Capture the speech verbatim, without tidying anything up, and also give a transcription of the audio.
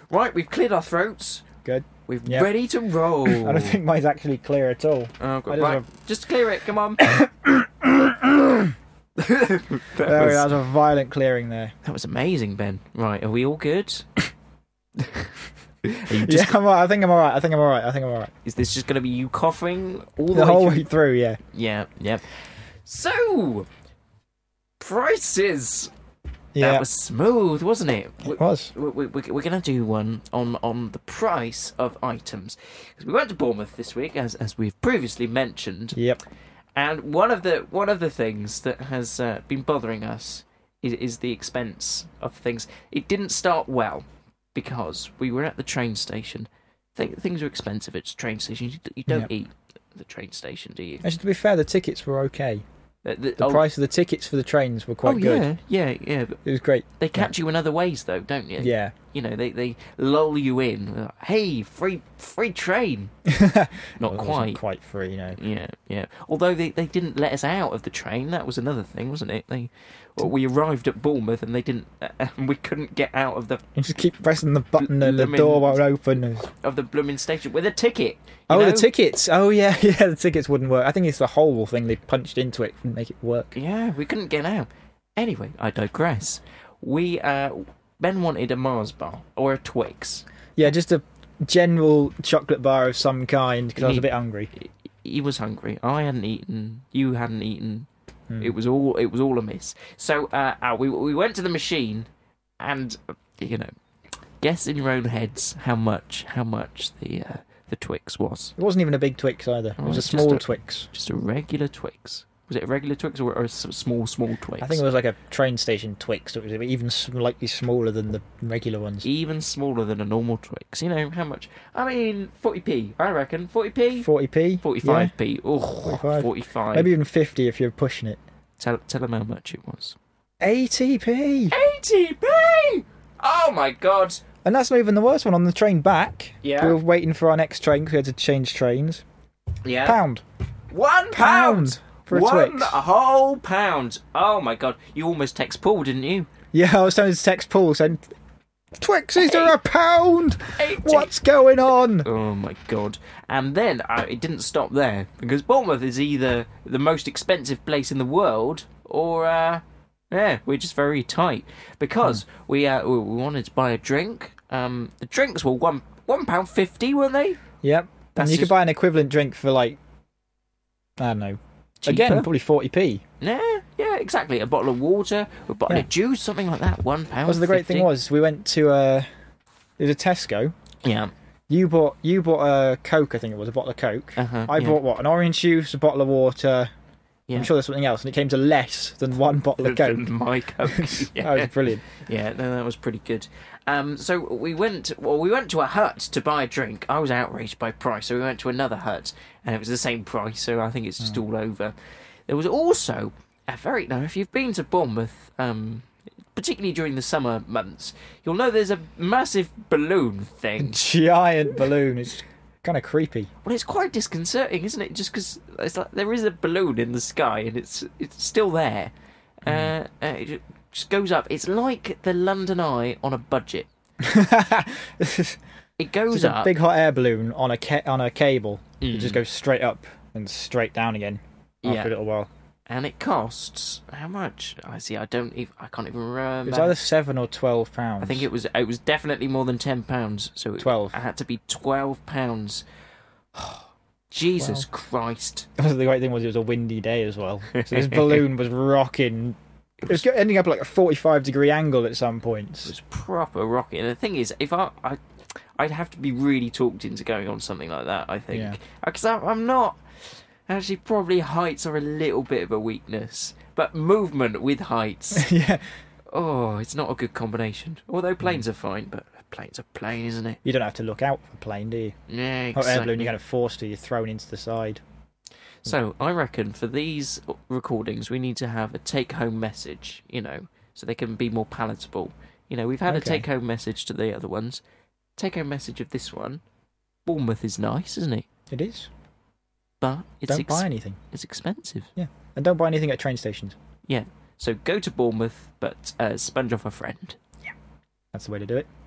Right, we've cleared our throats. Good. We're Yep. ready to roll. I don't think mine's actually clear at all. Oh, God. I just Right, have- just clear it. Come on. that, that, was... was, a violent clearing there. that was amazing, Ben. Right, are we all good? Are you Yeah, just, I'm all right. I think I'm all right. I think I'm all right. I think I'm all right. Is this just going to be you coughing all the, The way whole through? way through, yeah. Yeah, yeah. So, prices. Yeah, That was smooth, wasn't it? it was. We, we, we, we're going to do one on, on the price of items. Because we went to Bournemouth this week, as as we've previously mentioned, Yep. and one of the one of the things that has uh, been bothering us is, is the expense of things. It didn't start well because we were at the train station. Th- things are expensive at train stations. You, you don't Yep. eat at the train station, do you? Actually, to be fair, the tickets were okay. Uh, the The oh, price of the tickets for the trains were quite oh, good. yeah, yeah, yeah. But It was great. they catch you in other ways, though, don't you? Yeah. You know, they, they lull you in. Like, hey, free free train. Not It wasn't quite. quite free, no. Yeah, yeah. Although they, they didn't let us out of the train. That was another thing, wasn't it? They well, we arrived at Bournemouth and they didn't. Uh, and we couldn't get out of the You just keep pressing the button and the Blooming- door won't open. of the blooming station with a ticket. you Oh, know? the tickets. Oh, yeah, yeah, the tickets wouldn't work. I think it's the whole thing they punched into it and make it work. Yeah, we couldn't get out. Anyway, I digress. We uh, Ben wanted a Mars bar or a Twix. Yeah, just a general chocolate bar of some kind because I was You a bit hungry. He was hungry. I hadn't eaten. You hadn't eaten. Hmm. It was all it was all amiss. So uh, uh, we we went to the machine, and uh, you know, guess in your own heads how much how much the uh, the Twix was. It wasn't even a big Twix either. It Oh, was a it's small just a- Twix. Just a regular Twix. Was it a regular Twix or a s- small small Twix? I think it was like a train station Twix. So it was even slightly smaller than the regular ones. even smaller than a normal Twix. You know how much? I mean, forty p. I reckon forty p. forty p? forty-five p. Oh, forty-five. forty-five. Maybe even fifty if you're pushing it. Tell tell them how much it was. eighty p! eighty p. Oh my god. And that's not even the worst one. On the train back, Yeah. we were waiting for our next train because we had to change trains. Yeah. Pound. One pound. Pound for a One Twix. whole pound. Oh my god. You almost text Paul, didn't you? Yeah, I was trying to text Paul saying, Twixes are a pound! eighty. What's going on? Oh my god. And then uh, it didn't stop there because Bournemouth is either the most expensive place in the world or uh yeah, we're just very tight because Hmm. we uh we we wanted to buy a drink. Um the drinks were one one pound fifty, weren't they? Yep. That's and you just could buy an equivalent drink for like, I don't know, again, cheaper. probably forty p. Yeah, yeah, exactly. A bottle of water, a bottle Yeah. of juice, something like that. One pound. Also, the great fifty. thing was, we went to uh, it was a Tesco. Yeah. You bought you bought a Coke, I think it was a bottle of Coke. Uh-huh, I yeah. bought what? An orange juice, a bottle of water. Yeah. I'm sure there's something else, and it came to less than one bottle of Coke. My Coke. Yeah. That was brilliant. Yeah, no, that was pretty good. Um, so we went. Well, we went to a hut to buy a drink. I was outraged by price, so we went to another hut, and it was the same price. So I think it's just all over. There was also a very now. If you've been to Bournemouth, um, particularly during the summer months, you'll know there's a massive balloon thing. Giant balloon. It's kind of creepy. Well, it's quite disconcerting, isn't it? Just because it's like there is a balloon in the sky and it's it's still there. Uh, uh, it just goes up. It's like the London Eye on a budget. It's It goes just a up. big hot air balloon on a ca- on a cable. It Mm. just goes straight up and straight down again after Yeah. a little while. And it costs how much? I see. I don't. Even, I can't even remember. It's either seven or twelve pounds. I think it was. It was definitely more than ten pounds. So it, Twelve. It had to be twelve pounds. Jesus Christ! The great thing was it was a windy day as well. So this balloon was rocking. It was ending up at like a forty-five degree angle at some It points. was proper rocket. And the thing is, if I, I, I'd have to be really talked into going on something like that. I Yeah. think because I'm not. Actually, probably heights are a little bit of a weakness, but movement with heights. Yeah, Oh, it's not a good combination. Although planes are fine, but a plane's a plane, isn't it? you don't have to look out for a plane, do you? Yeah, Hot air balloon, exactly. you're kind of forced to. You're thrown into the side. So I reckon for these recordings, we need to have a take-home message, you know, so they can be more palatable. You know, we've had a Okay. take-home message to the other ones. Take-home message of this one: Bournemouth is nice, isn't it? It is. But it's Don't ex- buy anything, it's expensive. and don't buy anything at train stations. Yeah. So go to Bournemouth, but uh, sponge off a friend. That's the way to do it.